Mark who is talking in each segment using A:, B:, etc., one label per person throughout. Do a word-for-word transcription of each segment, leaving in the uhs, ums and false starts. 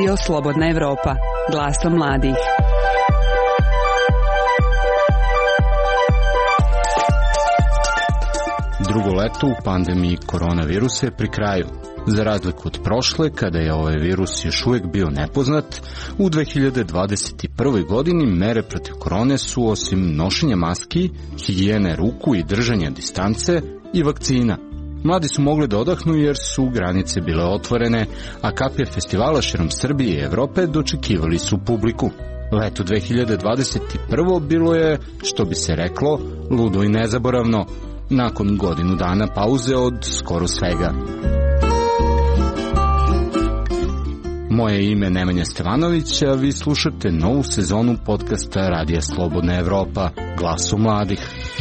A: Radio Slobodna Evropa, glasom mladih.
B: Drugo leto u pandemiji koronavirusa je pri kraju. Za razliku od prošle, kada je ovaj virus još uvijek bio nepoznat, u dve hiljade dvadeset prve. godini mere protiv korone su osim nošenja maski, higijene ruku i držanja distance i vakcina. Mladi su mogli da odahnu jer su granice bile otvorene, a kapije festivala širom Srbije i Evrope dočekivali su publiku. Leto dve hiljade dvadeset prve. bilo je, što bi se reklo, ludo i nezaboravno, nakon godinu dana pauze od skoro svega. Moje ime je Nemanja Stevanović, a vi slušate novu sezonu podcasta Radija Slobodna Evropa, glasu mladih.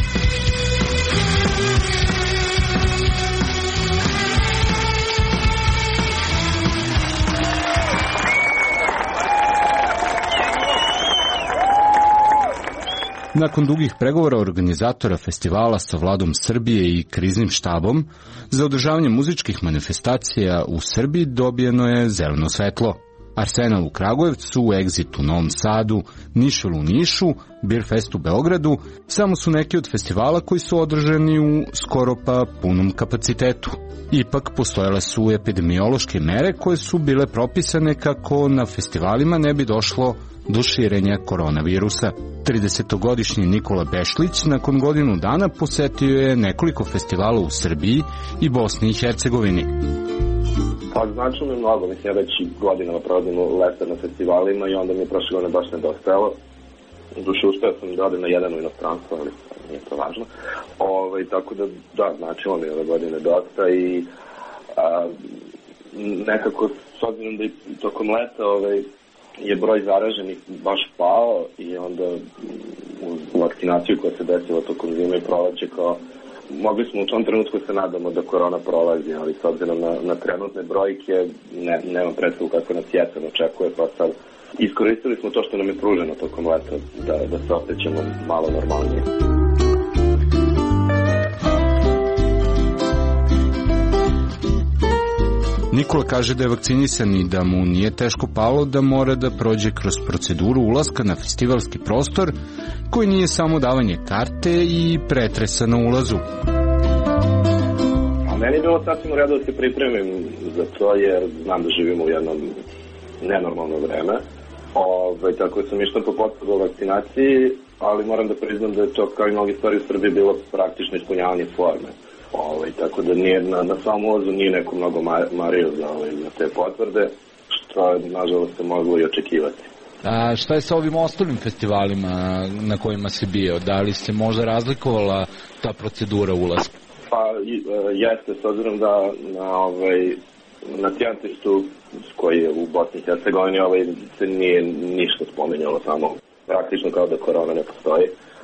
B: Nakon dugih pregovora organizatora festivala sa vladom Srbije i kriznim štabom, za održavanje muzičkih manifestacija u Srbiji dobijeno je zeleno svetlo. Arsenal u Kragujevcu, Exit u Novom Sadu, Nišvel u Nišu, Beerfest u Beogradu samo su neki od festivala koji su održani u skoro pa punom kapacitetu. Ipak postojale su epidemiološke mere koje su bile propisane kako na festivalima ne bi došlo do širenja koronavirusa. tridesetogodišnji Nikola Bešlić nakon godinu dana posetio je nekoliko festivala u Srbiji i Bosni i Hercegovini.
C: Pa znači mi mnogo, mislim ja već godinama provodim leta na festivalima i onda mi je prošle godine baš nedostajalo. Duše uspeo sam da odem na jedan u inostranstvo, ali nije to važno. Ove, tako da, da, značilo mi ove godine dosta i a, nekako s obzirom da i tokom leta ove, je broj zaraženih baš pao i onda u vakcinaciju koja se desila tokom zime i proleće kao mogli smo u tom trenutku se nadamo da korona prolazi, ali s obzirom na, na trenutne brojke ne, nemam predstavu kako nas jesen očekuje, pa sad iskoristili smo to što nam je pruženo tokom leta da, da se osjećamo malo normalnije.
B: Nikola kaže da je vakcinisan i da mu nije teško palo da mora da prođe kroz proceduru ulaska na festivalski prostor, koji nije samo davanje karte i pretresa na ulazu.
C: A meni je bilo sasvim u redu da se pripremim za to, jer znam da živimo u jednom nenormalno vreme. Ove, tako sam išao po potvrdu o vakcinaciji, ali moram da priznam da je to kao i mnogi stvari u Srbiji bilo praktično ispunjavanje forme. Ovaj, tako da nije, na, na samom ulazu nije neko mnogo mario za, ovaj, za te potvrde, što nažalost se moglo i očekivati.
D: A šta je sa ovim ostalim festivalima na kojima si bio? Da li se možda razlikovala ta procedura ulaska?
C: Pa jeste, s obzirom da na, ovaj, na Tijentištu koji je u Bosni i Hercegovini ovaj, se nije ništa spominjalo, samo praktično kao da korona ne postoji.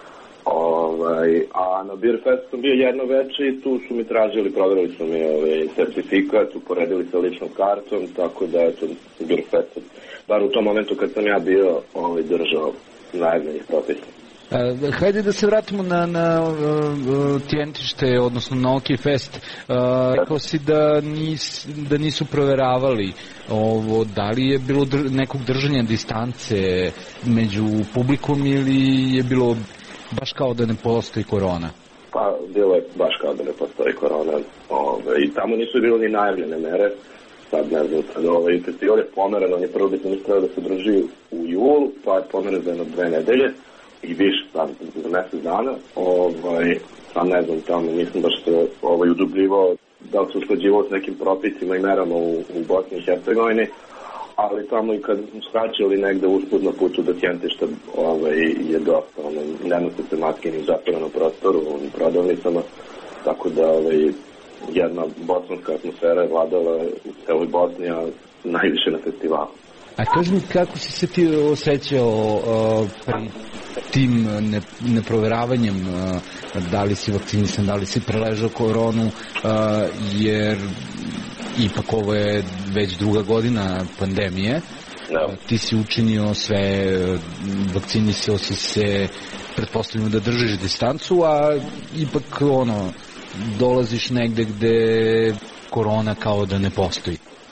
C: Ovaj, a na Beerfest sam bio jedno veče i tu su mi tražili, provjerili su mi ovaj, certifikat, uporedili sa ličnom kartom, tako da je to Beerfest, bar u tom momentu kad sam ja bio ovaj, držao najboljih propisa.
D: Uh, hajde da se vratimo na, na uh, Tijentište, odnosno na OK Fest. Uh, rekao si da, nis, da nisu proveravali ovo, da li je bilo dr- nekog držanja distance među publikom ili je bilo baš kao da ne postoji korona?
C: Pa, bilo je baš kao da ne postoji korona. Ove, I tamo nisu bilo ni najavljene mere. Sad ne znam, sad ovaj festival je pomeren, on je prvo biti mislio da se drži u julu, pa je pomeren za jedno dve nedelje i više sad za mesec dana. Ovaj, sad ne znam, tamo mislim da što je ovaj, udubljivao, da li se usklađivao s nekim propisima i merama u, u Bosni i Hercegovini, ali tamo i kad smo skraćali negde usput na putu do Tijentišta ovaj, je dosta, ono, ne nose se maske ni u zatvorenom prostoru, u prodavnicama, tako da ovaj, jedna bosanska atmosfera je vladala u celoj Bosni, a najviše na festivalu.
D: A kaži mi, kako si se ti osjećao uh, pri tim ne, neproveravanjem, uh, da li si vakcinisan, da li si preležao koronu, uh, jer ipak ovo je već druga godina pandemije, no. Ti si učinio sve, vakcinisao si se, pretpostavljamo da držiš distancu, a ipak ono, dolaziš negde gde korona kao da ne postoji.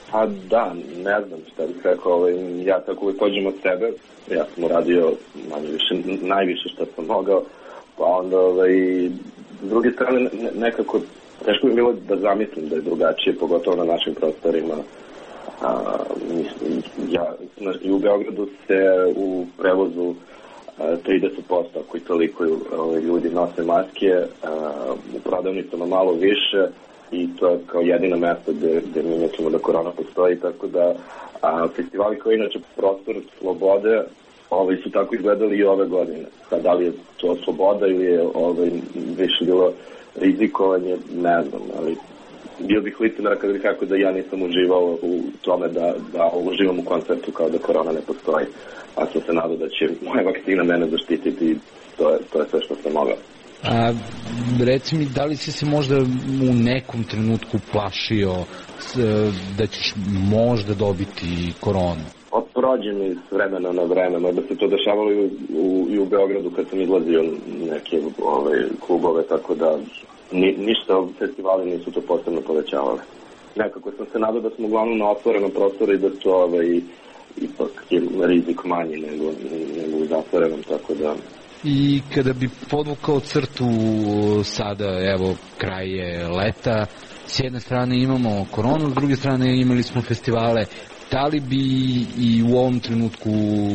C: A da, ne znam šta bih rekao, ovaj, ja tako uvijek pođem od sebe, ja sam uradio manje više, najviše što sam mogao, pa onda ovaj, s druge strane ne, nekako teško bi bilo da zamislim da je drugačije, pogotovo na našim prostorima. A, mislim, ja, i u Beogradu se u prevozu a, trideset posto ako i toliko ovaj, ljudi nose maske, a, u prodavnicama malo više, i to je kao jedino mesto gde, gde mi nećemo da korona postoji, tako da a, festivali koji inače prostor slobode ovaj, su tako izgledali i ove godine. Sad, da li je to sloboda ili je ovaj, više bilo rizikovanje, ne znam, ali bio bih licemeran kada bih rekao da ja nisam uživao u tome da, da uživam u koncertu kao da korona ne postoji, a sam se nadao da će moja vakcina mene zaštititi i to je, to je sve što sam mogao.
D: A, reci mi, da li si se možda u nekom trenutku plašio s, da ćeš možda dobiti koronu?
C: Prođe mi s vremena na vreme, možda se to dešavalo i u, u, i u Beogradu kad sam izlazio neke ove, klubove, tako da ni, ništa festivali nisu to posebno povećavali. Nekako sam se nadao da smo uglavnom na otvorenom prostoru i da to ove, ipak je rizik manji nego, nego u zatvorenom, tako da...
D: I kada bi podvukao crtu sada, evo, kraj je leta, s jedne strane imamo koronu, s druge strane imali smo festivale, da li bi i u ovom trenutku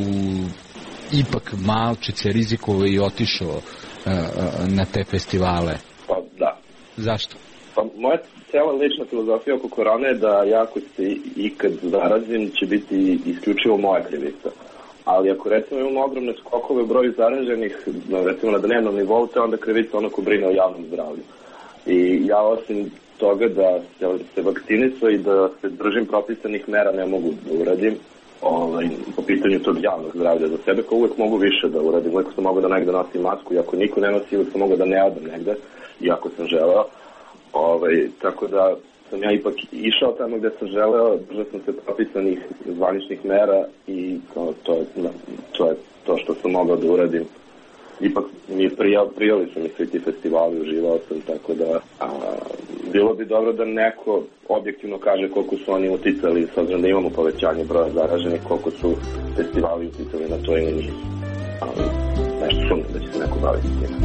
D: ipak malčice rizikovao i otišao uh, na te festivale?
C: Pa da.
D: Zašto?
C: Pa moja cijela lična filozofija oko korone je da ja ako se ikad zarazim će biti isključivo moja krivica. Ali ako recimo imamo ogromne skokove broju zaraženih, recimo na dnevnom nivou, to je onda krivica ono ko brine o javnom zdravlju. I ja osim toga da se vakcinisao i da se držim propisanih mera ne mogu da uradim ovaj, po pitanju tog javnog zdravlja za sebe, kao uvek mogu više da uradim. Uvek sam mogao da negde nosim masku i ako niko ne nosi, uvek sam mogao da ne odem negde, iako sam želeo. Ovaj, tako da sam ja ipak išao tamo gde sam želeo, držao sam se propisanih zvaničnih mera i to, to, je, to je to što sam mogao da uradim. Ipak mi je prijali, prijali su mi svi ti festivali, uživao sam, tako da a, bilo bi dobro da neko objektivno kaže koliko su oni uticali, s obzirom da imamo povećanje broja zaraženih, koliko su festivali uticali na to ili nisu. Ali nešto sumnjam da će se neko baviti s njima.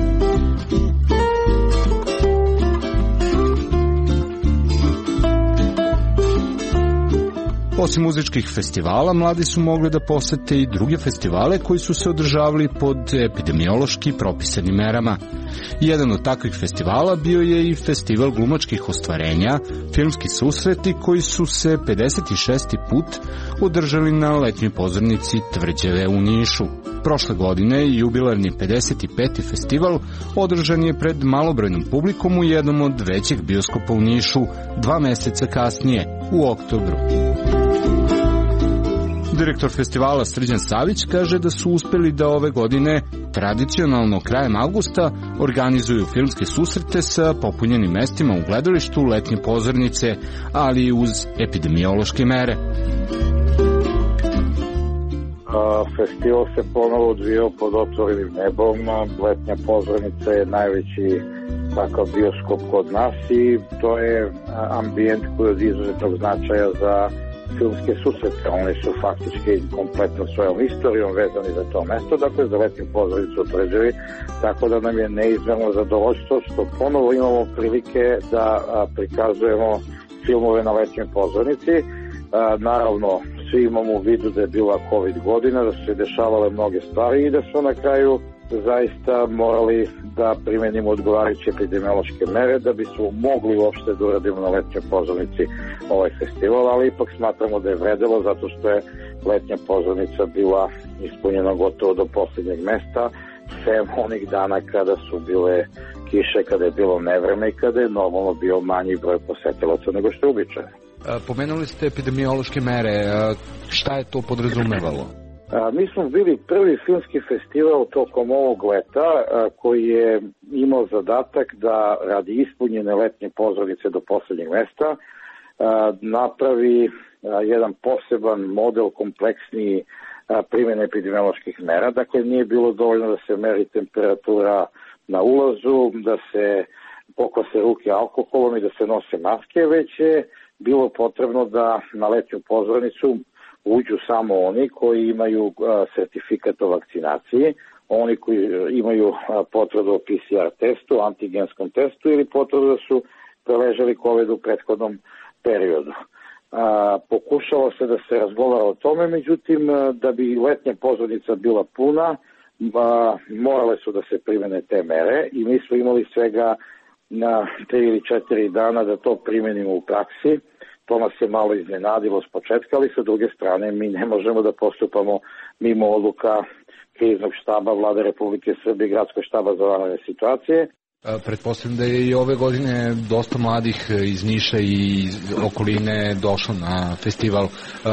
B: Osim muzičkih festivala, mladi su mogli da posete i druge festivale koji su se održavali pod epidemiološki propisanim merama. Jedan od takvih festivala bio je i festival glumačkih ostvarenja, filmski susreti koji su se pedeset šesti put održali na letnjoj pozornici Tvrđave u Nišu. Prošle godine jubilarni pedeset peti festival održan je pred malobrojnom publikom u jednom od većih bioskopa u Nišu dva meseca kasnije, u oktobru. Direktor festivala Srđan Savić kaže da su uspeli da ove godine, tradicionalno krajem avgusta, organizuju filmske susrete sa popunjenim mestima u gledalištu letnje pozornice, ali i uz epidemiološke mere.
E: Festival se ponovo odvijao pod otvorenim nebom, letnja pozornica je najveći takav bioskop kod nas i to je ambijent koji je od izuzetnog značaja za filmske susrete. Oni su faktički kompletno svojom istorijom vezani za to mesto, dakle za letnju pozornicu u Tvrđavi, tako da nam je neizmerno zadovoljstvo što ponovo imamo prilike da a, prikazujemo filmove na letnjoj pozornici. A, naravno, svi imamo u vidu da je bila COVID godina, da su se dešavale mnoge stvari i da su na kraju zaista morali da primenimo odgovarajuće epidemiološke mere da bi smo mogli uopšte da uradimo na letnjoj pozornici ovaj festival, ali ipak smatramo da je vredelo zato što je letnja pozornica bila ispunjena gotovo do poslednjeg mesta, sem onih dana kada su bile kiše, kada je bilo nevreme i kada je normalno bio manji broj posetilaca nego što je uobičajeno.
D: Pomenuli ste epidemiološke mere, šta je to podrazumevalo?
E: A, mi smo bili prvi filmski festival tokom ovog leta a, koji je imao zadatak da radi ispunjene letnje pozornice do poslednjeg mesta a, napravi a, jedan poseban model kompleksniji a, primjene epidemioloških mera. Dakle, nije bilo dovoljno da se meri temperatura na ulazu, da se pokvase ruke alkoholom i da se nose maske, već je bilo potrebno da na letnju pozornicu uđu samo oni koji imaju sertifikat o vakcinaciji, oni koji imaju potvrdu o P C R testu, antigenskom testu ili potvrdu da su preležali COVID u prethodnom periodu. A, pokušalo se da se razgovara o tome, međutim, da bi letnja pozornica bila puna, a, morale su da se primene te mere i mi smo imali svega na tri ili četiri dana da to primenimo u praksi. To nas je malo iznenadilo s početka, ali sa druge strane mi ne možemo da postupamo mimo odluka kriznog štaba Vlade Republike Srbije i Gradskog štaba za vanredne situacije.
D: Pretpostavljam da je i ove godine dosta mladih iz Niša i iz okoline došlo na festival.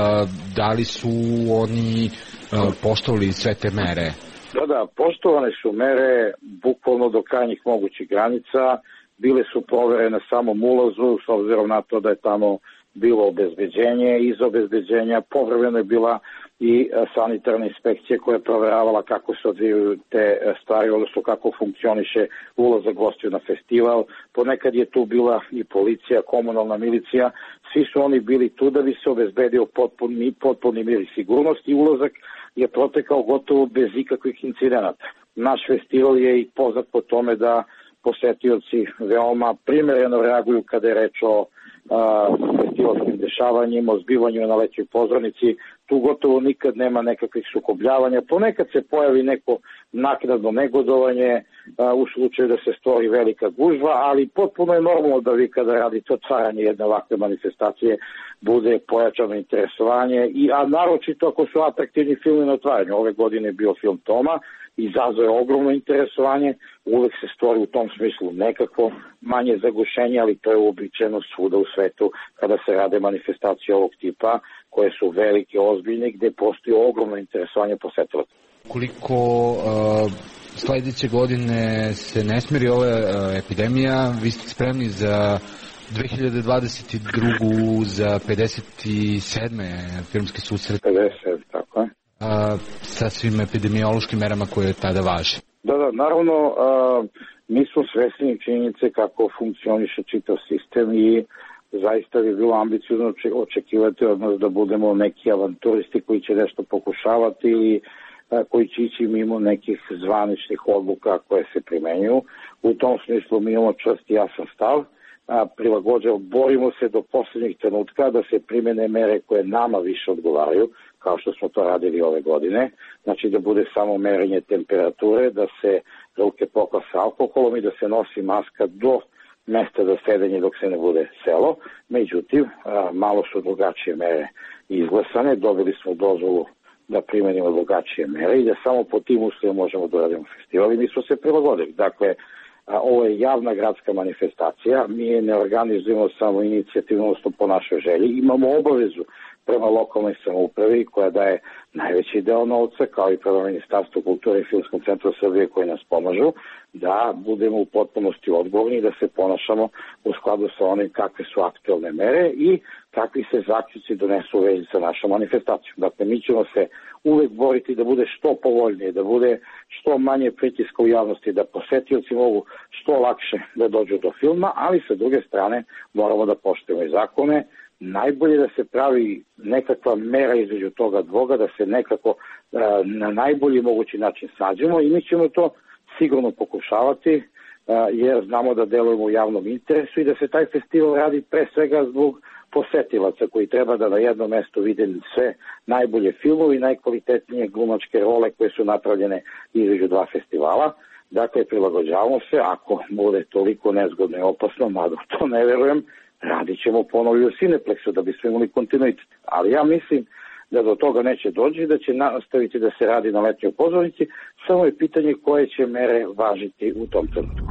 D: Da li su oni poštovali sve te mere?
E: Da, da, poštovane su mere bukvalno do krajnjih mogućih granica. Bile su provere na samom ulazu, s obzirom na to da je tamo bilo obezbeđenje. Iz obezbeđenja povremeno je bila i sanitarna inspekcija koja je proveravala kako se odvijaju te stvari, odnosno kako funkcioniše ulazak gostiju na festival. Ponekad je tu bila i policija, komunalna milicija. Svi su oni bili tu da bi se obezbedio potpuni, potpuni mir i sigurnost i ulazak je protekao gotovo bez ikakvih incidenata. Naš festival je i poznat po tome da posetioci veoma primereno reaguju kada je reč o festivalskim dešavanjima, o zbivanju na letnjoj pozornici. Tu gotovo nikad nema nekakvih sukobljavanja. Ponekad se pojavi neko naknadno negodovanje a, u slučaju da se stvori velika gužva, ali potpuno je normalno da vi kada radite otvaranje jedne ovakve manifestacije bude pojačano interesovanje, i, a naročito ako su atraktivni filmi na otvaranju. Ove godine je bio film Toma, izazove ogromno interesovanje, uvek se stvori u tom smislu nekako manje zagušenje, ali to je uobičajeno svuda u svetu kada se rade manifestacije ovog tipa, koje su velike, ozbiljne, gde postoji ogromno interesovanje posetilaca.
D: Koliko uh, sledeće godine se ne smiri ova uh, epidemija, vi ste spremni za dve hiljade dvadeset drugu za pedeset sedme filmski susret?
E: pedeset, tako je.
D: A, sa svim epidemiološkim merama koje tada važe.
E: Da, da, naravno, a, mi smo svesni činjenice kako funkcioniše čitav sistem i zaista bi bilo ambiciozno očekivati od nas da budemo neki avanturisti koji će nešto pokušavati ili a, koji će ići mimo nekih zvaničnih odluka koje se primenjuju. U tom smislu mi imamo čvrst i jasan stav, prilagođava, borimo se do poslednjih trenutka da se primene mere koje nama više odgovaraju, kao što smo to radili ove godine, znači da bude samo merenje temperature, da se ruke pokvase alkoholom i da se nosi maska do mesta za sedenje dok se ne bude selo. Međutim, malo su drugačije mere izglasane, dobili smo dozvolu da primenimo drugačije mere i da samo po tim uslovima možemo da radimo festival i mi smo se prilagodili. Dakle, ovo je javna gradska manifestacija, mi je ne organizujemo samo inicijativno, odnosno po našoj želji, imamo obavezu prema lokalnoj samoupravi koja daje najveći deo novca, kao i prema Ministarstvu kulture i Filmskom centru Srbije koji nas pomažu, da budemo u potpunosti odgovorni i da se ponašamo u skladu sa onim kakve su aktuelne mere i kakvi se zaključci donesu u vezi sa našom manifestacijom. Dakle, mi ćemo se uvek boriti da bude što povoljnije, da bude što manje pritiska u javnosti, da posetioci mogu što lakše da dođu do filma, ali sa druge strane moramo da poštujemo i zakone. Najbolje da se pravi nekakva mera između toga dvoga, da se nekako na najbolji mogući način sađemo i mi ćemo to sigurno pokušavati, jer znamo da delujemo u javnom interesu i da se taj festival radi pre svega zbog posetilaca koji treba da na jednom mestu vide sve najbolje filmove i najkvalitetnije glumačke role koje su napravljene između dva festivala. Dakle, prilagođavamo se, ako bude toliko nezgodno i opasno, mada to ne verujem, radit ćemo ponovo u Cineplexu da bismo imali kontinuitet. Ali ja mislim da do toga neće doći, da će nastaviti da se radi na letnjoj pozornici, samo je pitanje koje će mere važiti u tom trenutku.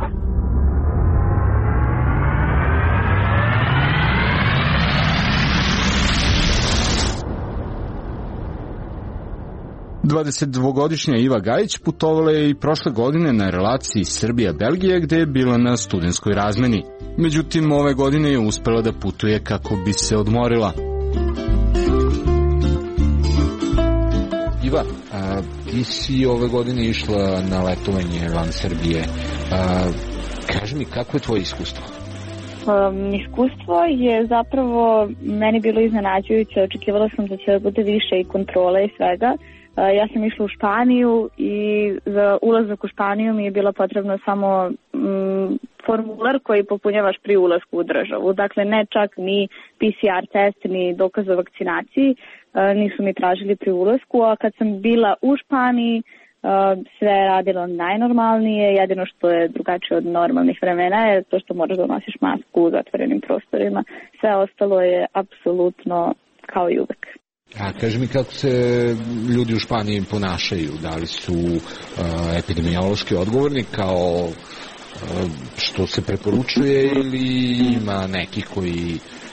B: dvadesetdvogodišnja Iva Gajić putovala je i prošle godine na relaciji Srbija-Belgija gde je bila na studentskoj razmeni. Međutim, ove godine je uspela da putuje kako bi se odmorila.
D: Iva, a, ti si ove godine išla na letovanje van Srbije. A, Kaži mi, kako je tvoje iskustvo?
F: Um, iskustvo je zapravo meni bilo iznenađujuće. Očekivala sam da će bude više i kontrole i svega. Uh, ja sam išla u Španiju i za ulazak u Španiju mi je bilo potrebno samo um, formular koji popunjavaš pri ulasku u državu. Dakle, ne čak ni P C R test, ni dokaz o vakcinaciji uh, nisu mi tražili pri ulasku, a kad sam bila u Španiji Uh, sve je radilo najnormalnije, jedino što je drugačije od normalnih vremena je to što moraš da nosiš masku u zatvorenim prostorima. Sve ostalo je apsolutno kao i uvek.
D: A kaži mi, kako se ljudi u Španiji ponašaju? Da li su uh, epidemiološki odgovorni kao uh, što se preporučuje ili ima neki koji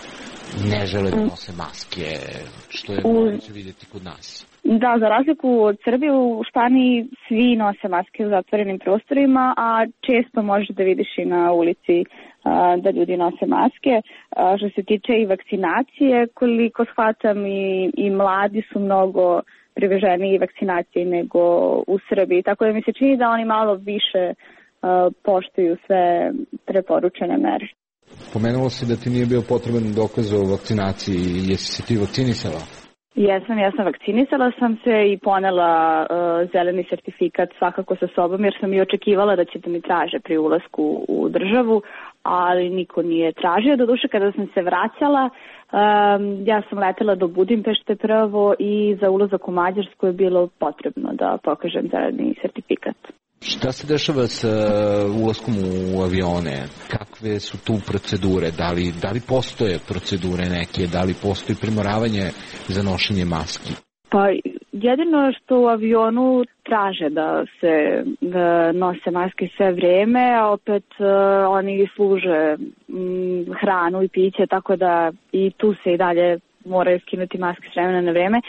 D: ne žele da nose maske, što je moguće vidjeti kod nas?
F: Da, za razliku od Srbije, u Španiji svi nose maske u zatvorenim prostorima, a često možeš da vidiš i na ulici a, da ljudi nose maske. A, što se tiče i vakcinacije, koliko shvatam, i, i mladi su mnogo priveženiji vakcinaciji nego u Srbiji. Tako da mi se čini da oni malo više a, poštuju sve preporučene mere.
D: Pomenulo si da ti nije bio potreban dokaz o vakcinaciji. Jesi se ti vakcinisala?
F: Jesam, ja sam vakcinisala sam se i ponela uh, zeleni sertifikat svakako sa sobom, jer sam i očekivala da će da mi traže pri ulasku u državu, ali niko nije tražio. Doduše, kada sam se vraćala, um, ja sam letela do Budimpešte prvo i za ulazak u Mađarsku je bilo potrebno da pokažem zeleni sertifikat.
D: Šta se dešava s uh, ulaskom u avione? Kakve su tu procedure? Da li, da li postoje procedure neke? Da li postoji primoravanje za nošenje maski?
F: Pa jedino što u avionu traže da se da nose maske sve vreme, a opet uh, oni služe m, hranu i piće, tako da i tu se i dalje moraju skinuti maske s vremena na vreme,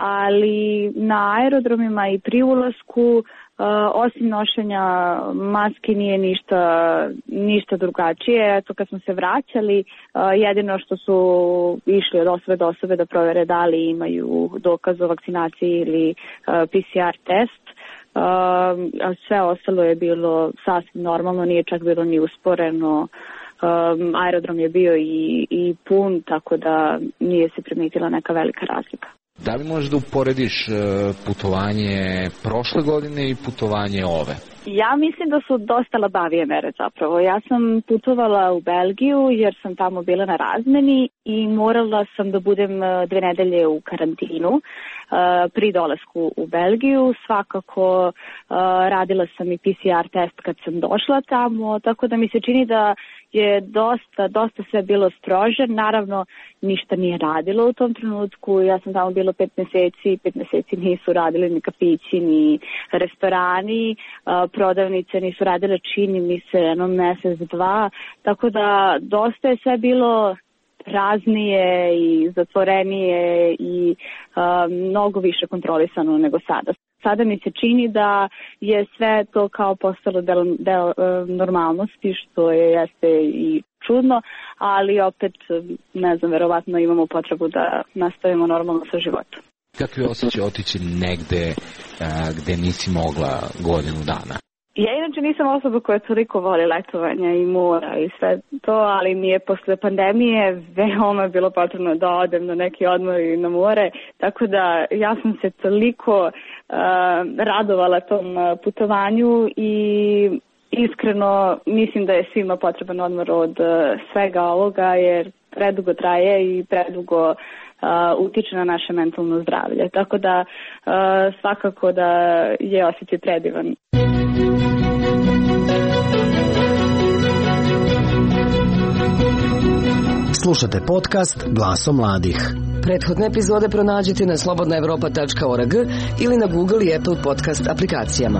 F: ali na aerodromima i pri ulasku Uh, osim nošenja maski nije ništa, ništa drugačije. Eto, kad smo se vraćali, uh, jedino što su išli od osobe do osobe da provere da li imaju dokaz o vakcinaciji ili uh, P C R test. Uh, a sve ostalo je bilo sasvim normalno, nije čak bilo ni usporeno. Um, aerodrom je bio i, i pun, tako da nije se primetila neka velika razlika.
D: Da li možeš da uporediš putovanje prošle godine i putovanje ove?
F: Ja mislim da su dosta labavije mere zapravo. Ja sam putovala u Belgiju jer sam tamo bila na razmeni i morala sam da budem dve nedelje u karantinu uh, pri dolasku u Belgiju. Svakako uh, radila sam i P C R test kad sam došla tamo, tako da mi se čini da je dosta, dosta sve bilo strože. Naravno, ništa nije radilo u tom trenutku. Ja sam tamo bila pet meseci, pet meseci nisu radili ni kafići, ni restorani, prodavnice nisu radile, čini mi se, jedno mesec, dva. Tako da dosta je sve bilo praznije i zatvorenije i a, mnogo više kontrolisano nego sada. Sada mi se čini da je sve to kao postalo del, del uh, normalnosti, što je jeste i čudno, ali opet, ne znam, verovatno imamo potrebu da nastavimo normalno sa životom.
D: Kako je osjećaj otići negde uh, gde nisi mogla godinu dana?
F: Ja inače nisam osoba koja toliko voli letovanja i mora i sve to, ali mi je posle pandemije veoma bilo potrebno da odem na neki odmor i na more, tako da ja sam se toliko uh, radovala tom putovanju i iskreno mislim da je svima potreban odmor od uh, svega ovoga, jer predugo traje i predugo uh, utiče na naše mentalno zdravlje, tako da uh, svakako da je osjećaj predivan.
G: Slušate podcast Glasom mladih.
H: Prethodne epizode pronađite na slobodna evropa tačka org ili na Google i Apple podcast aplikacijama.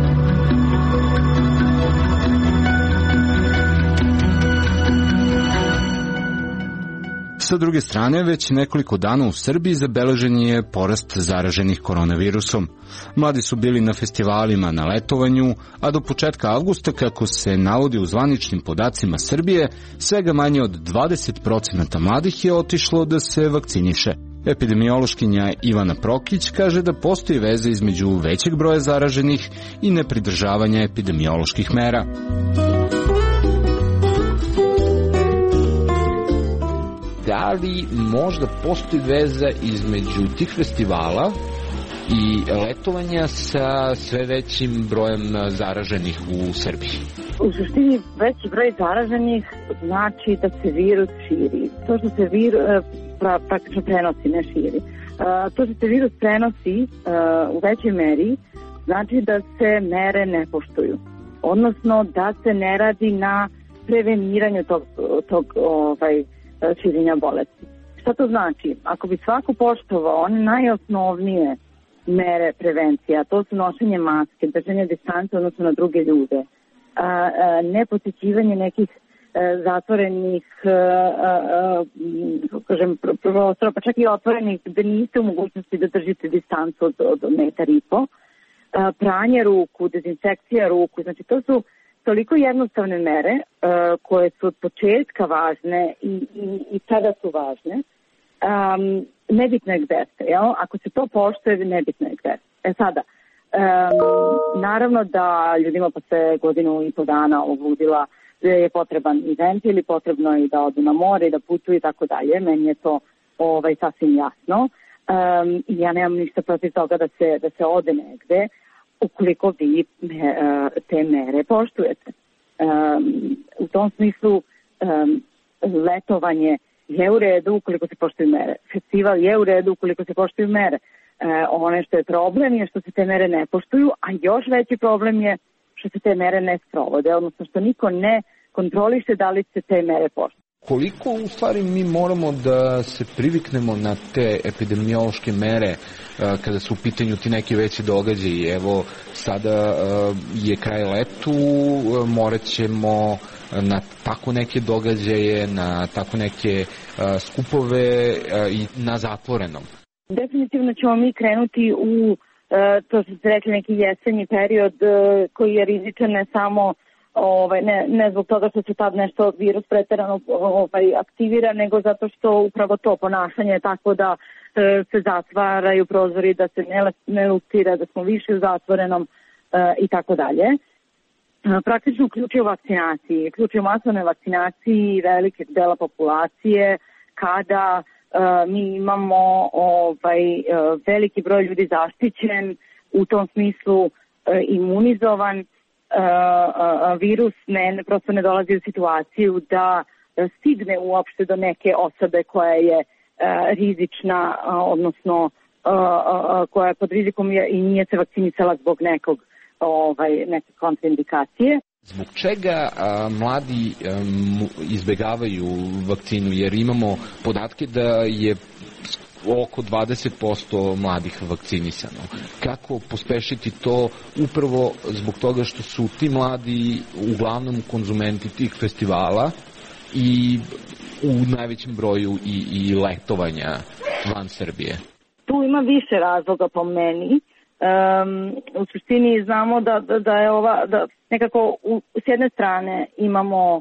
B: Sa druge strane, već nekoliko dana u Srbiji zabeležen je porast zaraženih koronavirusom. Mladi su bili na festivalima, na letovanju, a do početka avgusta, kako se navodi u zvaničnim podacima Srbije, svega manje od dvadeset procenata mladih je otišlo da se vakciniše. Epidemiološkinja Ivana Prokić kaže da postoji veza između većeg broja zaraženih i nepridržavanja epidemioloških mera.
D: da li možda postoji veza između tih festivala i letovanja sa sve većim brojem zaraženih u Srbiji?
I: U suštini veći broj zaraženih znači da se virus širi. To što se virus pra, praktično prenosi, ne širi. To što se virus prenosi u većoj meri znači da se mere ne poštuju. Odnosno da se ne radi na preveniranju tog, tog ovaj, širenja bolesti. Šta to znači? Ako bi svako poštovao one najosnovnije mere prevencija, to su nošenje maske, držanje distance odnosno na druge ljude, a, a, ne posjećivanje nekih a, zatvorenih a, a, a, kažem, prostora, pa čak i otvorenih gde niste u mogućnosti da držite distancu od, od metar i po, a, pranje ruku, dezinfekcija ruku, znači to su toliko jednostavne mere a, koje su od početka važne i, i, i sada su važne. Um, nebitno je gde ste, jel? Ako se to poštuje, nebitno je gde ste. E sada, um, naravno da ljudima posle godinu i po dana ovog ludila je potreban i ventil, potrebno je da odu na more i da putuju i tako dalje. Meni je to ovaj, sasvim jasno. Um, ja nemam ništa protiv toga da se, da se ode negde ukoliko vi me, te mere poštujete. Um, u tom smislu um, letovanje je u redu ukoliko se poštuju mere. Festival je u redu ukoliko se poštuju mere. E, ono što je problem je što se te mere ne poštuju, a još veći problem je što se te mere ne sprovode, odnosno što niko ne kontroliše da li se te mere poštuju.
D: Koliko u stvari mi moramo da se priviknemo na te epidemiološke mere kada su u pitanju ti neki veći događaji? Evo, sada je kraj letu, morat ćemo na tako neke događaje, na tako neke skupove i na zatvorenom.
I: Definitivno ćemo mi krenuti u, to što ste rekli, neki jesenji period koji je rizičan ne samo Ovaj, ne, ne zbog toga što se tad nešto virus preterano ovaj, aktivira, nego zato što upravo to ponašanje je tako da e, se zatvaraju prozori, da se ne, ne lutira, da smo više u zatvorenom e, i tako dalje. E, praktično uključuje vakcinaciji, uključuje masovne vakcinaciji velike dela populacije kada e, mi imamo ovaj, e, veliki broj ljudi zaštićen, u tom smislu e, imunizovan. Uh, uh, virus ne, prosto ne dolazi u situaciju da stigne uopšte do neke osobe koja je uh, rizična, uh, odnosno uh, uh, koja je pod rizikom i nije se vakcinisala zbog nekog, ovaj, neke kontraindikacije.
D: Zbog čega a, mladi a, izbegavaju vakcinu? Jer imamo podatke da je oko dvadeset posto mladih vakcinisano. Kako pospešiti to upravo zbog toga što su ti mladi uglavnom konzumenti tih festivala i u najvećem broju i, i letovanja van Srbije?
I: Tu ima više razloga po meni. Um, u suštini znamo da, da, da je ova, da nekako u, s jedne strane imamo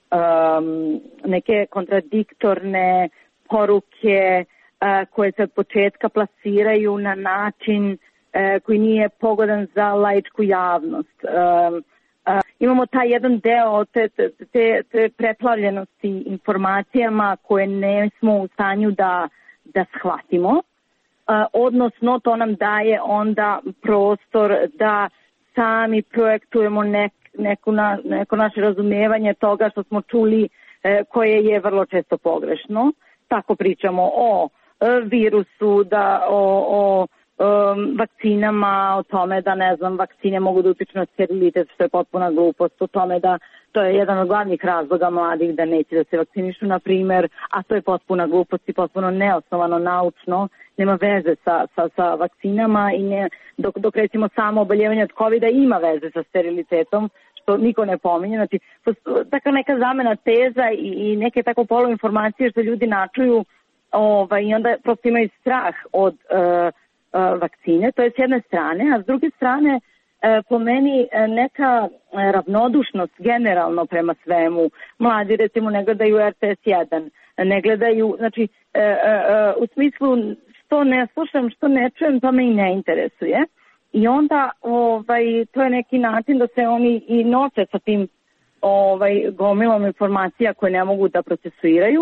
I: um, neke kontradiktorne poruke koje se od početka plasiraju na način e, koji nije pogodan za laičku javnost. E, e, imamo taj jedan deo te, te, te, te preplavljenosti informacijama koje ne smo u stanju da, da shvatimo, e, odnosno to nam daje onda prostor da sami projektujemo nek, neko, na, neko naše razumevanje toga što smo čuli e, koje je vrlo često pogrešno. Tako pričamo o virusu, da o, o um, vakcinama, o tome da, ne znam, vakcine mogu da utiču na sterilitet, što je potpuna glupost, o tome da to je jedan od glavnih razloga mladih da neće da se vakcinišu, na primer, a to je potpuna glupost i potpuno neosnovano naučno, nema veze sa, sa, sa vakcinama i ne, dok, dok recimo samo oboljevanje od kovida ima veze sa sterilitetom, što niko ne pominje. Znači, taka neka zamena teza i, i neke tako poluinformacije što ljudi načuju Ovaj, i onda prosto imaju strah od uh, uh, vakcine, to je s jedne strane, a s druge strane uh, po meni uh, neka ravnodušnost generalno prema svemu. Mladi recimo ne gledaju R T S jedan, ne gledaju, znači uh, uh, u smislu što ne slušam, što ne čujem, to me i ne interesuje. I onda ovaj, to je neki način da se oni i noće sa tim ovaj, gomilom informacija koje ne mogu da procesuiraju,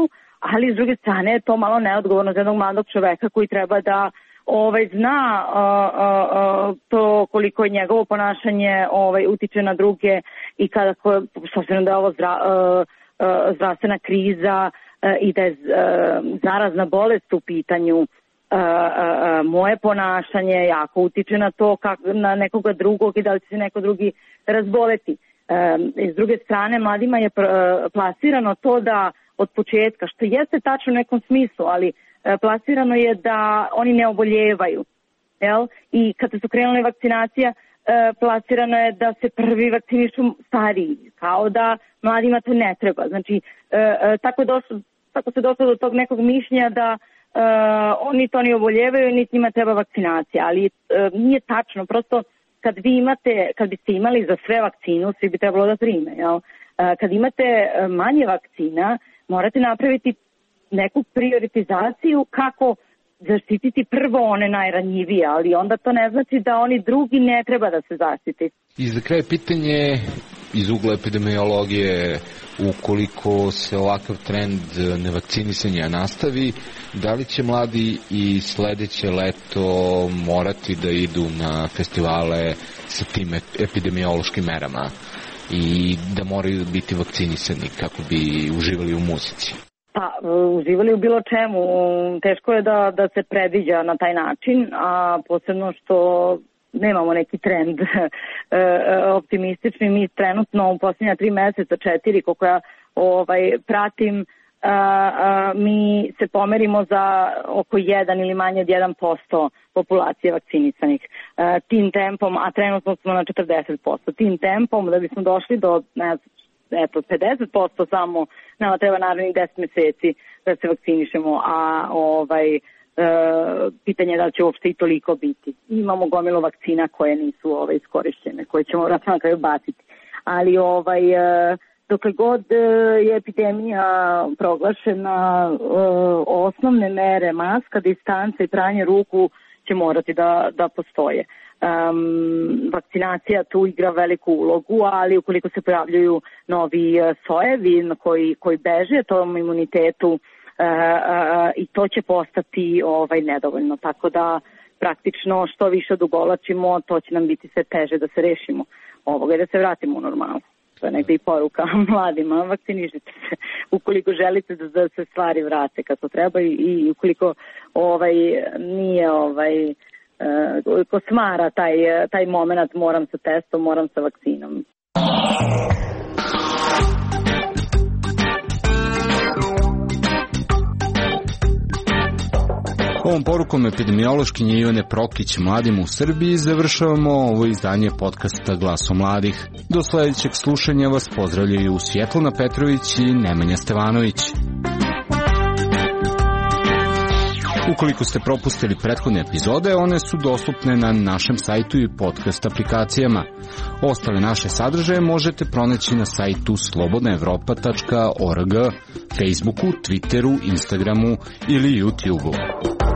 I: ali s druge strane je to malo neodgovorno za jednog mladog čoveka koji treba da ovaj, zna uh, uh, uh, to koliko je njegovo ponašanje ovaj, utiče na druge i kada, s obzirom da je ovo zdra, uh, uh, zdravstvena kriza uh, i da je uh, zarazna bolest u pitanju, uh, uh, uh, moje ponašanje jako utiče na to kak, na nekoga drugog i da li će se neko drugi razboleti. Um, I s druge strane, mladima je pr- plasirano to da od početka, što jeste tačno u nekom smislu, ali uh, plasirano je da oni ne oboljevaju. Jel? I kada su krenule vakcinacija, uh, plasirano je da se prvi vakcinišu stariji, kao da mladima to ne treba. Znači, uh, uh, tako, došlo, tako se došlo do tog nekog mišljenja da uh, oni to ne oboljevaju, niti njima treba vakcinacija, ali uh, nije tačno, prosto kad vi imate, kad biste imali za sve vakcinu, svi bi trebalo da prime, jel? Kad imate manje vakcina, morate napraviti neku prioritizaciju kako zaštititi prvo one najranjivije, ali onda to ne znači da oni drugi ne treba da se zaštiti.
D: I za kraj pitanje iz ugla epidemiologije, ukoliko se ovakav trend nevakcinisanja nastavi, da li će mladi i sledeće leto morati da idu na festivale sa tim epidemiološkim merama i da moraju biti vakcinisani kako bi uživali u muzici?
I: Pa, uživali u bilo čemu. Teško je da, da se predviđa na taj način, a posebno što nemamo neki trend optimistični. Mi trenutno u posljednja tri meseca, četiri, koliko ja ovaj, pratim, a, a, mi se pomerimo za oko jedan ili manje od jedan posto populacije vakcinisanih. A, tim tempom, a trenutno smo na četrdeset posto, tim tempom da bismo došli do, ne znam, eto, pedeset posto samo, nama treba naravnih deset meseci da se vakcinišemo, a ovaj, e, pitanje je da će uopšte i toliko biti. Imamo gomilu vakcina koje nisu ovaj, iskorišćene, koje ćemo vratno na kraju baciti. Ali ovaj, e, dokle god je epidemija proglašena, e, osnovne mere, maska, distanca i pranje ruku će morati da, da postoje. Um, vakcinacija tu igra veliku ulogu, ali ukoliko se pojavljuju novi uh, sojevi koji, koji beže tom imunitetu uh, uh, i to će postati ovaj, nedovoljno. Tako da praktično što više odugovlačimo, to će nam biti sve teže da se rešimo ovoga i da se vratimo u normalu. To je negdje i poruka mladima, vakcinišite se ukoliko želite da, da se stvari vrate kako treba i, i ukoliko ovaj, nije ovaj, Uh, ko smara taj, taj moment, moram sa testom, moram sa vakcinom.
B: Ovom porukom epidemiološkinje Ivane Prokić mladim u Srbiji završavamo ovo izdanje podcasta Glasom mladih. Do sledećeg slušanja vas pozdravljaju Svjetlana Petrović i Nemanja Stevanović. Ukoliko ste propustili prethodne epizode, one su dostupne na našem sajtu i podcast aplikacijama. Ostale naše sadržaje možete pronaći na sajtu slobodna evropa tačka org, Facebooku, Twitteru, Instagramu ili YouTubeu.